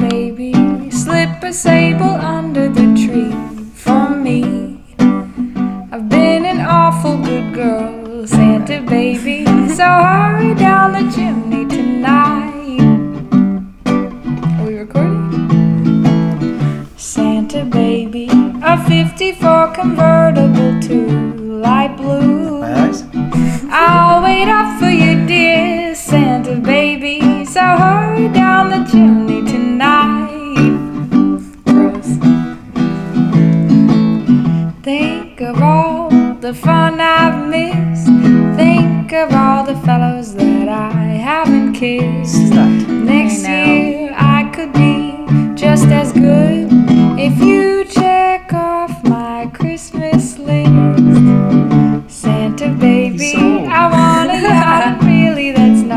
baby, slip a sable under the tree for me. I've been an awful good girl, Santa baby, so hurry down the chimney tonight. Are we recording? Santa baby, a 54 convertible to light blue. My eyes? I'll wait up for you, dear Santa baby, so hurry down the chimney tonight. Gross. Think of all the fun I've missed. Think of all the fellows that I haven't kissed. Stop. Next year I could be just as good if you